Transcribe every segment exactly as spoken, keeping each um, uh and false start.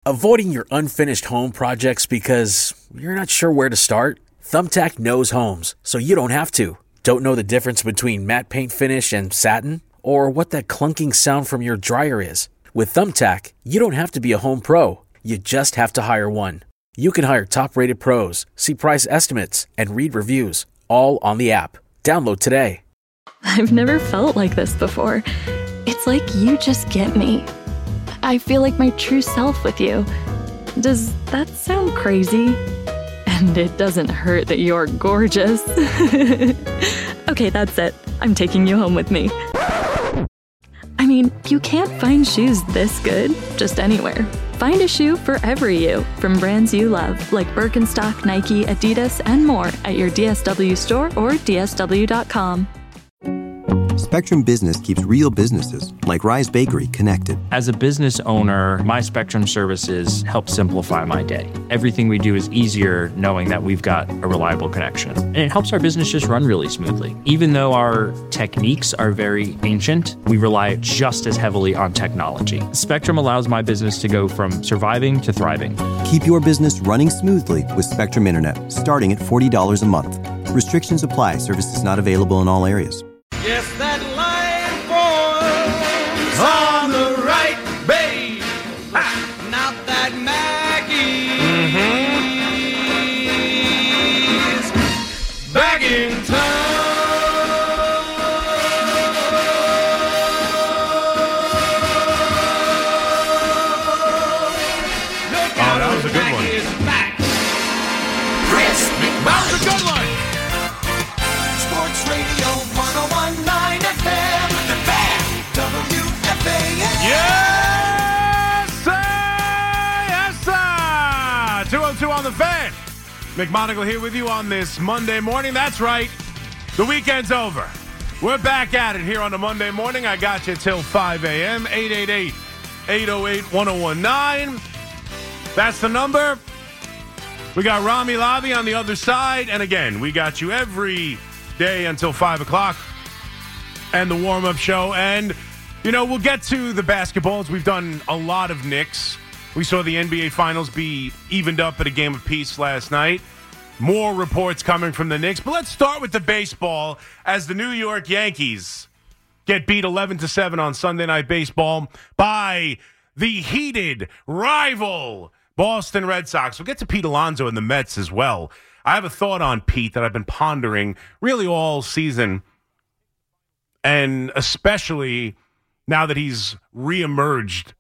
Avoiding your unfinished home projects because you're not sure where to start? Thumbtack knows homes, so you don't have to. Don't know the difference between matte paint finish and satin? Or what that clunking sound from your dryer is? With Thumbtack, you don't have to be a home pro. You just have to hire one. You can hire top-rated pros, see price estimates, and read reviews, all on the app. Download today. I've never felt like this before. It's like you just get me. I feel like my true self with you. Does that sound crazy? And it doesn't hurt that you're gorgeous. Okay, that's it. I'm taking you home with me. I mean, you can't find shoes this good just anywhere. Find a shoe for every you from brands you love, like Birkenstock, Nike, Adidas, and more at your D S W store or D S W dot com. Spectrum Business keeps real businesses, like Rise Bakery, connected. As a business owner, my Spectrum services help simplify my day. Everything we do is easier knowing that we've got a reliable connection. And it helps our business just run really smoothly. Even though our techniques are very ancient, we rely just as heavily on technology. Spectrum allows my business to go from surviving to thriving. Keep your business running smoothly with Spectrum Internet, starting at forty dollars a month. Restrictions apply. Services not available in all areas. Yes, that line falls on the right, babe. Ah, not that Maggie's mm-hmm. back in town. Look oh, that was a good one. Back. Chris that was a good one. Sports Radio one oh one point nine F M, The Fan, W F A N. Yes, sir! Yes, sir! two oh two on The Fan. McMonagle here with you on this Monday morning. That's right. The weekend's over. We're back at it here on a Monday morning. I got you till five a.m. eight eight eight, eight oh eight, one oh one nine. That's the number. We got Rami Lavi on the other side. And again, we got you every day until five o'clock and the warm-up show. And, you know, we'll get to the basketballs. We've done a lot of Knicks. We saw the N B A Finals be evened up at a game of peace last night. More reports coming from the Knicks. But let's start with the baseball as the New York Yankees get beat eleven to seven on Sunday Night Baseball by the heated rival Boston Red Sox. We'll get to Pete Alonso and the Mets as well. I have a thought on Pete that I've been pondering really all season, and especially now that he's reemerged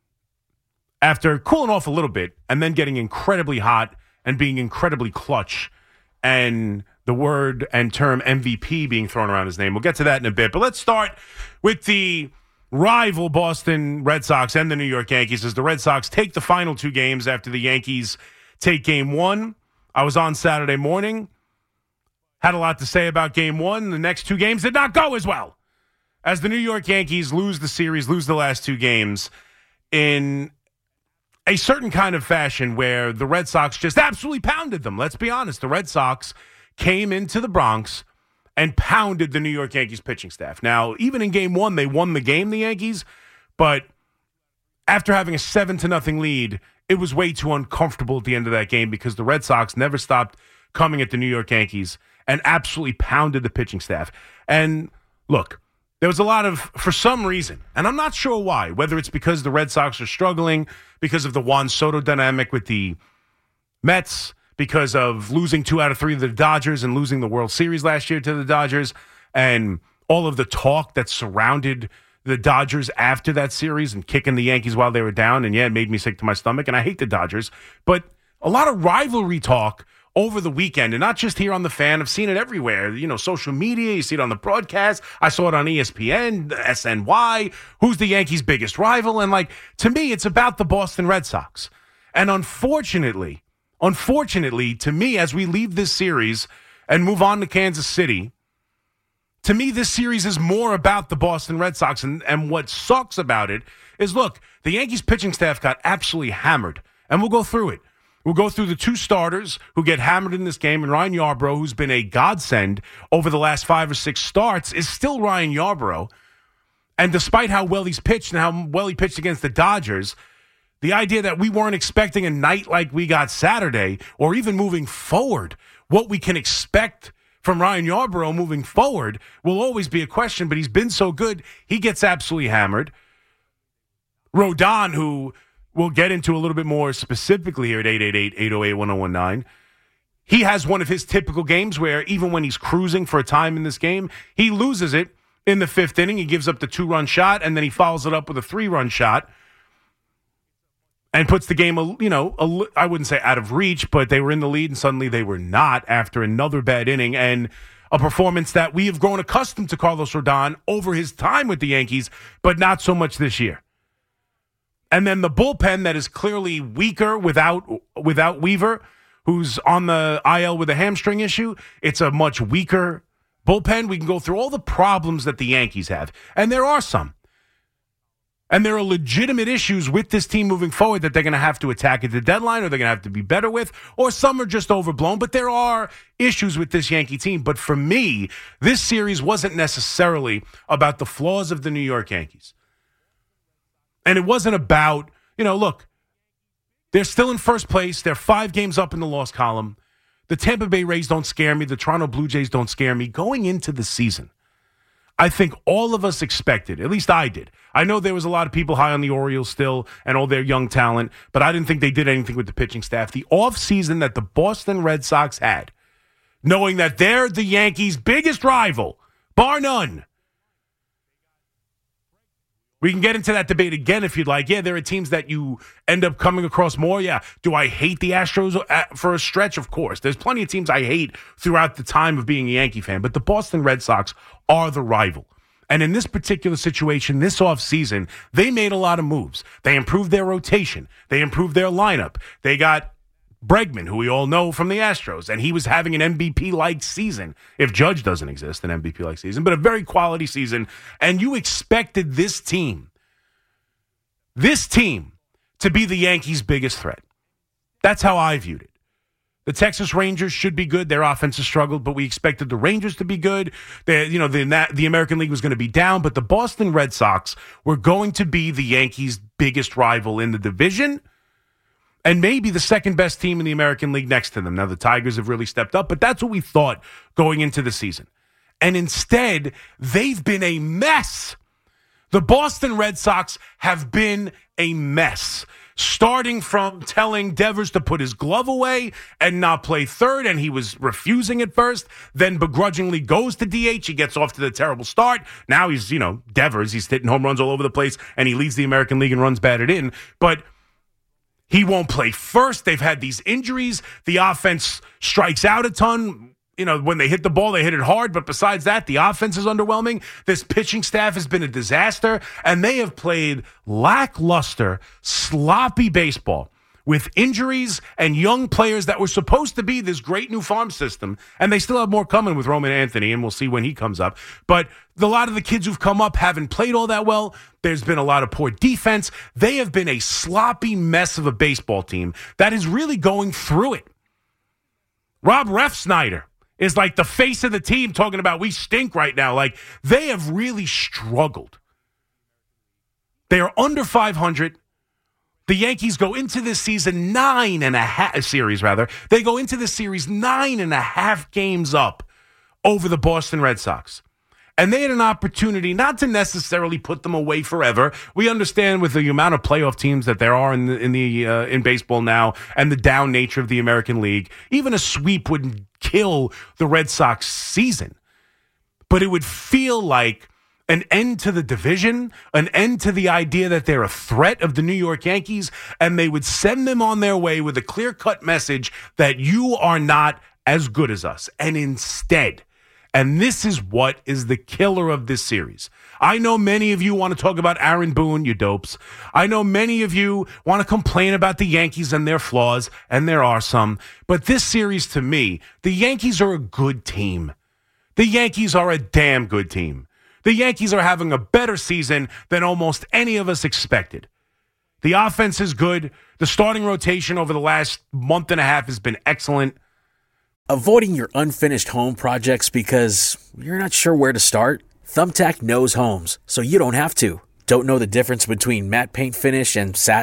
after cooling off a little bit and then getting incredibly hot and being incredibly clutch, and the word and term M V P being thrown around his name. We'll get to that in a bit, but let's start with the rival Boston Red Sox and the New York Yankees as the Red Sox take the final two games after the Yankees take game one. I was on Saturday morning, had a lot to say about game one. The next two games did not go as well as the New York Yankees lose the series, lose the last two games in a certain kind of fashion where the Red Sox just absolutely pounded them. Let's be honest. The Red Sox came into the Bronx and pounded the New York Yankees pitching staff. Now, even in game one, they won the game, the Yankees, but after having a seven to nothing lead, it was way too uncomfortable at the end of that game because the Red Sox never stopped coming at the New York Yankees and absolutely pounded the pitching staff. And look, there was a lot of, for some reason, and I'm not sure why, whether it's because the Red Sox are struggling, because of the Juan Soto dynamic with the Mets, because of losing two out of three to the Dodgers and losing the World Series last year to the Dodgers, and all of the talk that surrounded the Dodgers after that series and kicking the Yankees while they were down. And yeah, it made me sick to my stomach. And I hate the Dodgers. But a lot of rivalry talk over the weekend, and not just here on The Fan. I've seen it everywhere. You know, social media, you see it on the broadcast. I saw it on E S P N, S N Y. Who's the Yankees' biggest rival? And like, to me, it's about the Boston Red Sox. And unfortunately, unfortunately, to me, as we leave this series and move on to Kansas City, to me, this series is more about the Boston Red Sox. And, and what sucks about it is, look, the Yankees pitching staff got absolutely hammered. And we'll go through it. We'll go through the two starters who get hammered in this game. And Ryan Yarbrough, who's been a godsend over the last five or six starts, is still Ryan Yarbrough. And despite how well he's pitched and how well he pitched against the Dodgers, The idea that we weren't expecting a night like we got Saturday, or even moving forward, what we can expect from Ryan Yarbrough moving forward will always be a question, but he's been so good, he gets absolutely hammered. Rodon, who we'll get into a little bit more specifically here at eight eight eight, eight oh eight, one oh one nine, he has one of his typical games where even when he's cruising for a time in this game, he loses it in the fifth inning. He gives up the two-run shot, and then he follows it up with a three-run shot and puts the game, you know, a, I wouldn't say out of reach, but they were in the lead, and suddenly they were not after another bad inning and a performance that we have grown accustomed to Carlos Rodon over his time with the Yankees, but not so much this year. And then the bullpen that is clearly weaker without without Weaver, who's on the I L with a hamstring issue. It's a much weaker bullpen. We can go through all the problems that the Yankees have, and there are some. And there are legitimate issues with this team moving forward that they're going to have to attack at the deadline, or they're going to have to be better with, or some are just overblown. But there are issues with this Yankee team. But for me, this series wasn't necessarily about the flaws of the New York Yankees. And it wasn't about, you know, look, they're still in first place. They're five games up in the loss column. The Tampa Bay Rays don't scare me. The Toronto Blue Jays don't scare me. Going into the season, I think all of us expected, at least I did. I know there was a lot of people high on the Orioles still and all their young talent, but I didn't think they did anything with the pitching staff. The offseason that the Boston Red Sox had, knowing that they're the Yankees' biggest rival, bar none. We can get into that debate again if you'd like. Yeah, there are teams that you end up coming across more. Yeah. Do I hate the Astros for a stretch? Of course. There's plenty of teams I hate throughout the time of being a Yankee fan, but the Boston Red Sox are the rival. And in this particular situation, this offseason, they made a lot of moves. They improved their rotation. They improved their lineup. They got Bregman, who we all know from the Astros, and he was having an M V P-like season. If Judge doesn't exist, an M V P-like season, but a very quality season. And you expected this team, this team, to be the Yankees' biggest threat. That's how I viewed it. The Texas Rangers should be good. Their offense has struggled, but we expected the Rangers to be good. They, you know, the, the American League was going to be down, but the Boston Red Sox were going to be the Yankees' biggest rival in the division, and maybe the second best team in the American League next to them. Now, the Tigers have really stepped up, but that's what we thought going into the season. And instead, they've been a mess. The Boston Red Sox have been a mess. Starting from telling Devers to put his glove away and not play third, and he was refusing at first, then begrudgingly goes to D H. He gets off to the terrible start. Now he's, you know, Devers. He's hitting home runs all over the place, and he leads the American League and runs batted in. But he won't play first. They've had these injuries. The offense strikes out a ton. You know, when they hit the ball, they hit it hard. But besides that, the offense is underwhelming. This pitching staff has been a disaster. And they have played lackluster, sloppy baseball with injuries and young players that were supposed to be this great new farm system. And they still have more coming with Roman Anthony, and we'll see when he comes up. But a lot of the kids who've come up haven't played all that well. There's been a lot of poor defense. They have been a sloppy mess of a baseball team that is really going through it. Rob Refsnyder is like the face of the team talking about we stink right now. Like, they have really struggled. They are under five hundred. The Yankees go into this season nine and a half series, rather. They go into this series nine and a half games up over the Boston Red Sox. And they had an opportunity not to necessarily put them away forever. We understand with the amount of playoff teams that there are in the, in the uh, in baseball now and the down nature of the American League, even a sweep wouldn't kill the Red Sox season. But it would feel like an end to the division, an end to the idea that they're a threat of the New York Yankees, and they would send them on their way with a clear-cut message that you are not as good as us. And instead, and this is what is the killer of this series. I know many of you want to talk about Aaron Boone, you dopes. I know many of you want to complain about the Yankees and their flaws, and there are some. But this series, to me, the Yankees are a good team. The Yankees are a damn good team. The Yankees are having a better season than almost any of us expected. The offense is good. The starting rotation over the last month and a half has been excellent. Avoiding your unfinished home projects because you're not sure where to start? Thumbtack knows homes, so you don't have to. Don't know the difference between matte paint finish and satin?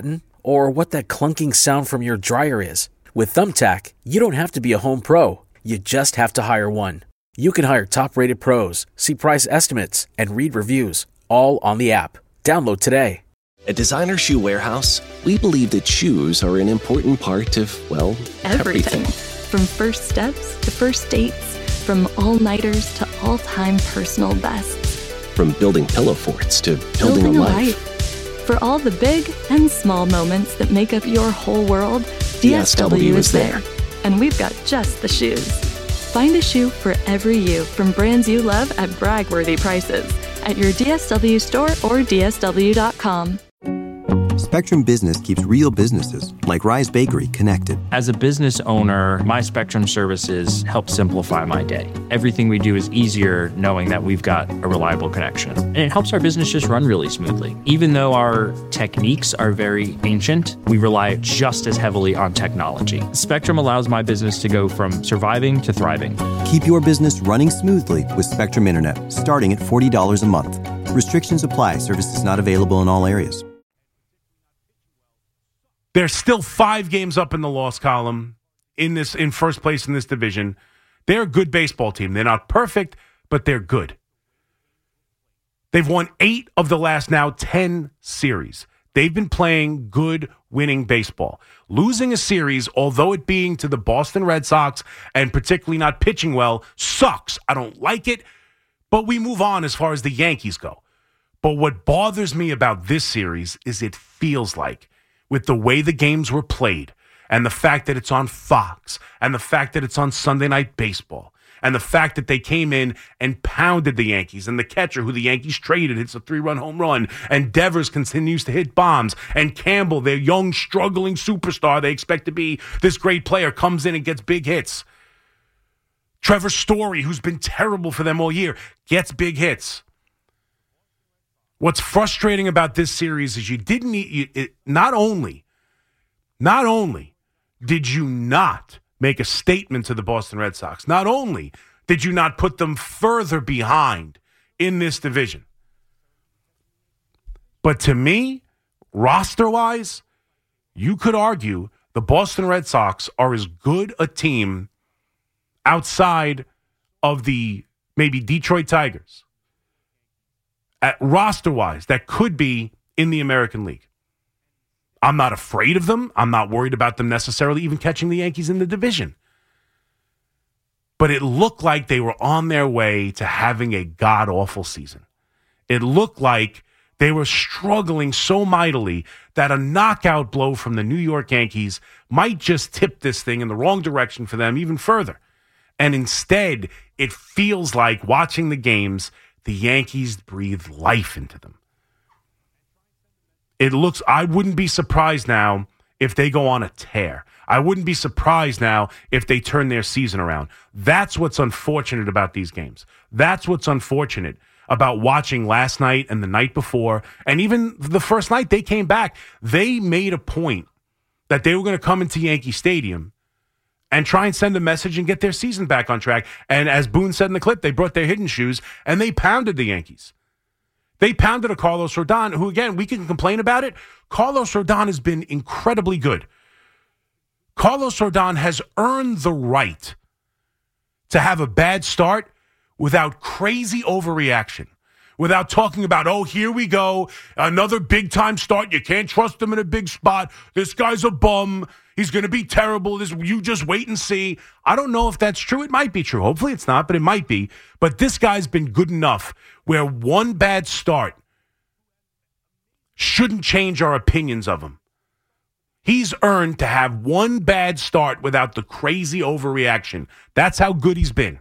or what that clunking sound from your dryer is. With Thumbtack, you don't have to be a home pro. You just have to hire one. You can hire top-rated pros, see price estimates, and read reviews, all on the app. Download today. At Designer Shoe Warehouse, we believe that shoes are an important part of, well, Everything. everything. From first steps to first dates, from all-nighters to all-time personal bests. From building pillow forts to building, a life. For all the big and small moments that make up your whole world, D S W is there. And we've got just the shoes. Find a shoe for every you from brands you love at brag-worthy prices at your D S W store or D S W dot com. Spectrum Business keeps real businesses, like Rise Bakery, connected. As a business owner, my Spectrum services help simplify my day. Everything we do is easier knowing that we've got a reliable connection. And it helps our business just run really smoothly. Even though our techniques are very ancient, we rely just as heavily on technology. Spectrum allows my business to go from surviving to thriving. Keep your business running smoothly with Spectrum Internet, starting at forty dollars a month. Restrictions apply. Services not available in all areas. There's still five games up in the loss column in this in first place in this division. They're a good baseball team. They're not perfect, but they're good. They've won eight of the last now ten series. They've been playing good, winning baseball. Losing a series, although it being to the Boston Red Sox and particularly not pitching well, sucks. I don't like it, but we move on as far as the Yankees go. But what bothers me about this series is it feels like, with the way the games were played and the fact that it's on Fox and the fact that it's on Sunday Night Baseball and the fact that they came in and pounded the Yankees and the catcher who the Yankees traded hits a three-run home run and Devers continues to hit bombs and Campbell, their young, struggling superstar they expect to be this great player, comes in and gets big hits. Trevor Story, who's been terrible for them all year, gets big hits. What's frustrating about this series is you didn't need, you, it, not only, not only did you not make a statement to the Boston Red Sox, not only did you not put them further behind in this division, but to me, roster-wise, you could argue the Boston Red Sox are as good a team outside of the maybe Detroit Tigers. At roster-wise, that could be in the American League. I'm not afraid of them. I'm not worried about them necessarily even catching the Yankees in the division. But it looked like they were on their way to having a god-awful season. It looked like they were struggling so mightily that a knockout blow from the New York Yankees might just tip this thing in the wrong direction for them even further. And instead, it feels like watching the games, the Yankees breathe life into them. It looks, I wouldn't be surprised now if they go on a tear. I wouldn't be surprised now if they turn their season around. That's what's unfortunate about these games. That's what's unfortunate about watching last night and the night before. And even the first night they came back, they made a point that they were going to come into Yankee Stadium and try and send a message and get their season back on track. And as Boone said in the clip, they brought their hidden shoes and they pounded the Yankees. They pounded a Carlos Rodon, who, again, we can complain about it. Carlos Rodon has been incredibly good. Carlos Rodon has earned the right to have a bad start without crazy overreaction, without talking about, oh, here we go, another big-time start. You can't trust him in a big spot. This guy's a bum. He's going to be terrible. This, you just wait and see. I don't know if that's true. It might be true. Hopefully it's not, but it might be. But this guy's been good enough where one bad start shouldn't change our opinions of him. He's earned to have one bad start without the crazy overreaction. That's how good he's been.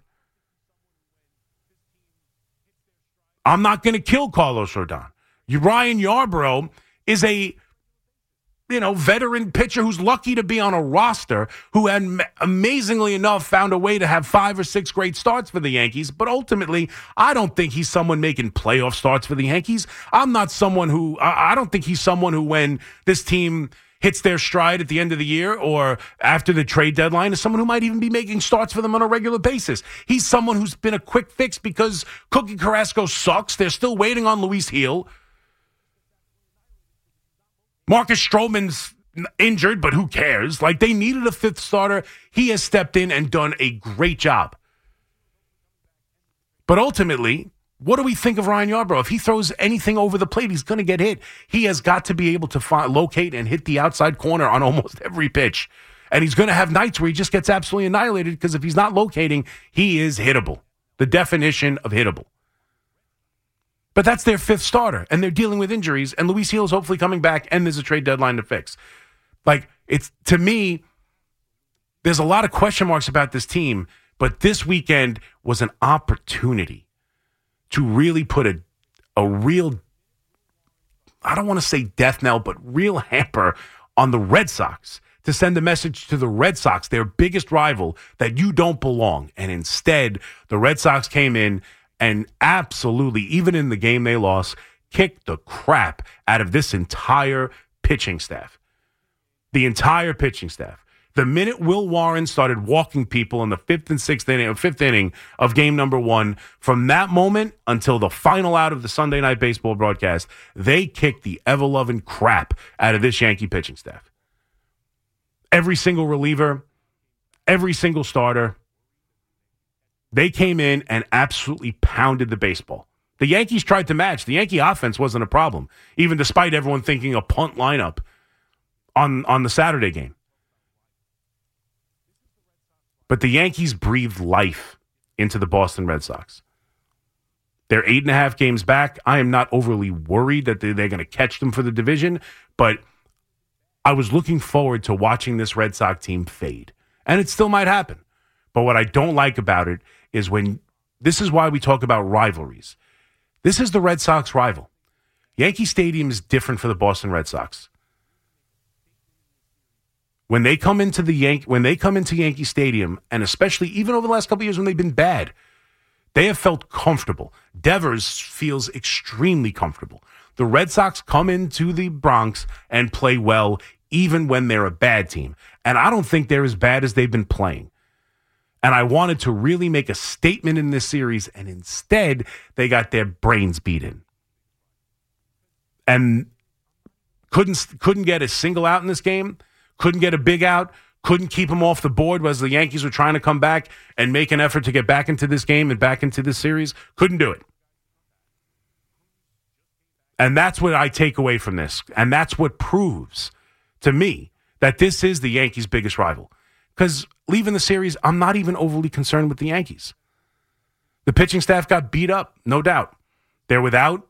I'm not going to kill Carlos Rodon. Ryan Yarbrough is a, you know, veteran pitcher who's lucky to be on a roster who had, amazingly enough, found a way to have five or six great starts for the Yankees. But ultimately, I don't think he's someone making playoff starts for the Yankees. I'm not someone who, I don't think he's someone who, when this team hits their stride at the end of the year or after the trade deadline, is someone who might even be making starts for them on a regular basis. He's someone who's been a quick fix because Cookie Carrasco sucks. They're still waiting on Luis Gil. Marcus Stroman's injured, but who cares? Like, they needed a fifth starter. He has stepped in and done a great job. But ultimately, what do we think of Ryan Yarbrough? If he throws anything over the plate, he's going to get hit. He has got to be able to find, locate and hit the outside corner on almost every pitch. And he's going to have nights where he just gets absolutely annihilated because if he's not locating, he is hittable. The definition of hittable. But that's their fifth starter, and they're dealing with injuries, and Luis Gil is hopefully coming back, and there's a trade deadline to fix. Like, it's, to me, there's a lot of question marks about this team, but this weekend was an opportunity to really put a, a real, I don't want to say death knell, but real hamper on the Red Sox to send a message to the Red Sox, their biggest rival, that you don't belong. And instead, the Red Sox came in and absolutely, even in the game they lost, kicked the crap out of this entire pitching staff. The entire pitching staff. The minute Will Warren started walking people in the fifth and sixth inning, or fifth inning of game number one, from that moment until the final out of the Sunday Night Baseball broadcast, they kicked the ever-loving crap out of this Yankee pitching staff. Every single reliever, every single starter, they came in and absolutely pounded the baseball. The Yankees tried to match. The Yankee offense wasn't a problem, even despite everyone thinking a punt lineup on, on the Saturday game. But the Yankees breathed life into the Boston Red Sox. They're eight and a half games back. I am not overly worried that they're, they're going to catch them for the division, but I was looking forward to watching this Red Sox team fade. And it still might happen. But what I don't like about it is when, this is why we talk about rivalries. This is the Red Sox rival. Yankee Stadium is different for the Boston Red Sox. When they come into the Yank, when they come into Yankee Stadium, and especially even over the last couple of years when they've been bad, they have felt comfortable. Devers feels extremely comfortable. The Red Sox come into the Bronx and play well, even when they're a bad team. And I don't think they're as bad as they've been playing. And I wanted to really make a statement in this series, and instead, they got their brains beaten. And couldn't couldn't get a single out in this game. Couldn't get a big out, couldn't keep them off the board as the Yankees were trying to come back and make an effort to get back into this game and back into this series. Couldn't do it. And that's what I take away from this. And that's what proves to me that this is the Yankees' biggest rival. Because leaving the series, I'm not even overly concerned with the Yankees. The pitching staff got beat up, no doubt. They're without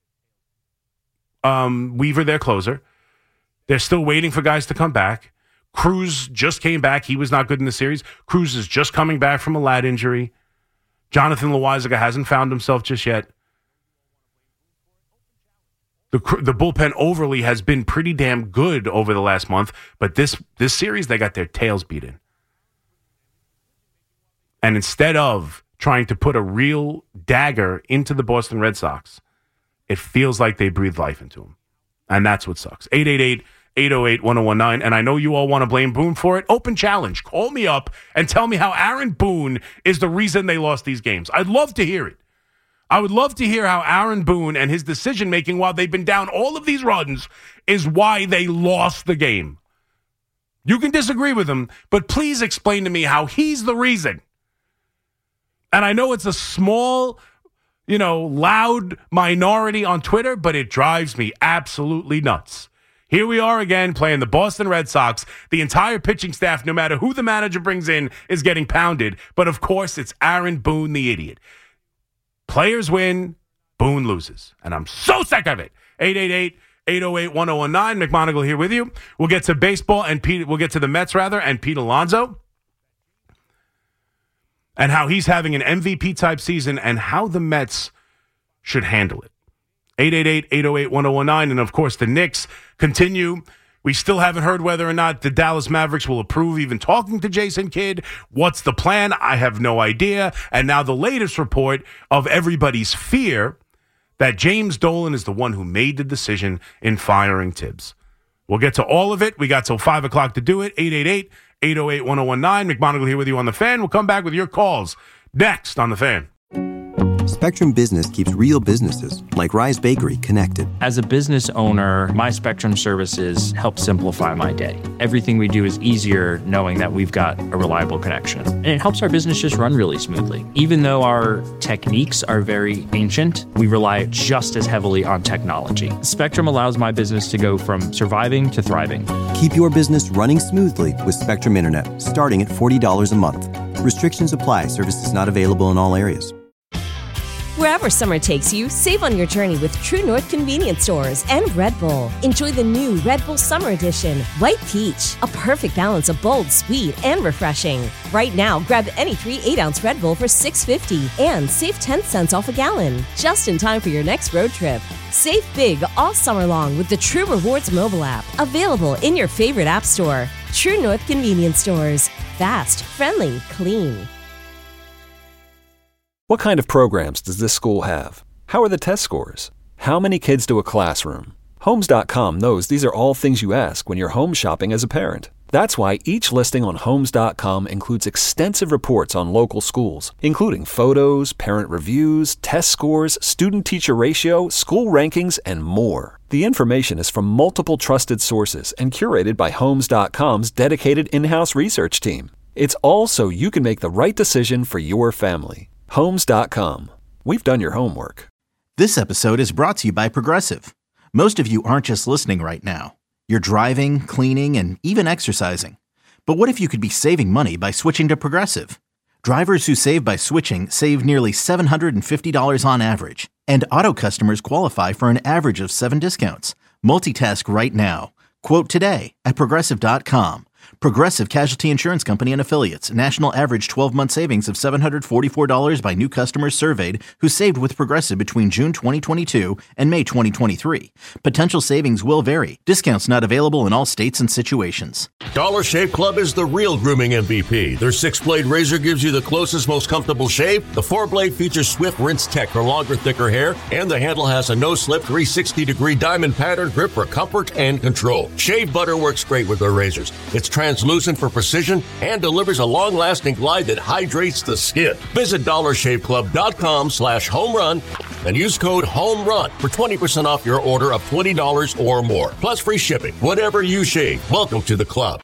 um, Weaver, their closer. They're still waiting for guys to come back. Cruz just came back. He was not good in the series. Cruz is just coming back from a lat injury. Jonathan Loáisiga hasn't found himself just yet. The the bullpen overly has been pretty damn good over the last month, but this this series, they got their tails beaten. And instead of trying to put a real dagger into the Boston Red Sox, it feels like they breathed life into them. And that's what sucks. eight eight eight, eight oh eight, one oh one nine. And I know you all want to blame Boone for it. Open challenge. Call me up and tell me how Aaron Boone is the reason they lost these games. I'd love to hear it. I would love to hear how Aaron Boone and his decision-making while they've been down all of these runs is why they lost the game. You can disagree with him, but please explain to me how he's the reason. And I know it's a small, you know, loud minority on Twitter, but it drives me absolutely nuts. Here we are again playing the Boston Red Sox. The entire pitching staff, no matter who the manager brings in, is getting pounded. But, of course, it's Aaron Boone, the idiot. Players win, Boone loses. And I'm so sick of it. eight eight eight, eight oh eight, one oh one nine. McMonagle here with you. We'll get to baseball and Pete, we'll get to the Mets, rather, and Pete Alonso. And how he's having an M V P-type season and how the Mets should handle it. eight eight eight, eight oh eight, one oh one nine. And, of course, the Knicks continue. We still haven't heard whether or not the Dallas Mavericks will approve even talking to Jason Kidd. What's the plan? I have no idea. And now the latest report of everybody's fear that James Dolan is the one who made the decision in firing Tibbs. We'll get to all of it. We got till five o'clock to do it. eight eight eight, eight oh eight, one oh one nine. McMonagle here with you on The Fan. We'll come back with your calls next on The Fan. Spectrum Business keeps real businesses, like Rise Bakery, connected. As a business owner, my Spectrum services help simplify my day. Everything we do is easier knowing that we've got a reliable connection. And it helps our business just run really smoothly. Even though our techniques are very ancient, we rely just as heavily on technology. Spectrum allows my business to go from surviving to thriving. Keep your business running smoothly with Spectrum Internet, starting at forty dollars a month. Restrictions apply. Services not available in all areas. Wherever summer takes you, save on your journey with True North Convenience Stores and Red Bull. Enjoy the new Red Bull Summer Edition, White Peach, a perfect balance of bold, sweet, and refreshing. Right now, grab any three eight-ounce Red Bull for six dollars and fifty cents and save ten cents off a gallon, just in time for your next road trip. Save big all summer long with the True Rewards mobile app, available in your favorite app store. True North Convenience Stores. Fast, friendly, clean. What kind of programs does this school have? How are the test scores? How many kids do a classroom? Homes dot com knows these are all things you ask when you're home shopping as a parent. That's why each listing on Homes dot com includes extensive reports on local schools, including photos, parent reviews, test scores, student-teacher ratio, school rankings, and more. The information is from multiple trusted sources and curated by Homes dot com's dedicated in-house research team. It's all so you can make the right decision for your family. Homes dot com. We've done your homework. This episode is brought to you by Progressive. Most of you aren't just listening right now. You're driving, cleaning, and even exercising. But what if you could be saving money by switching to Progressive? Drivers who save by switching save nearly seven hundred fifty dollars on average. And auto customers qualify for an average of seven discounts. Multitask right now. Quote today at Progressive dot com. Progressive Casualty Insurance Company and Affiliates. National average twelve-month savings of seven hundred forty-four dollars by new customers surveyed who saved with Progressive between June twenty twenty-two and May twenty twenty-three. Potential savings will vary. Discounts not available in all states and situations. Dollar Shave Club is the real grooming M V P. Their six-blade razor gives you the closest, most comfortable shave. The four-blade features swift rinse tech for longer, thicker hair. And the handle has a no-slip three hundred sixty degree diamond pattern grip for comfort and control. Shave butter works great with their razors. It's translucent for precision and delivers a long-lasting glide that hydrates the skin. Visit dollar shave club dot com slash home run and use code HOMERUN for twenty percent off your order of twenty dollars or more. Plus free shipping. Whatever you shave, welcome to the club.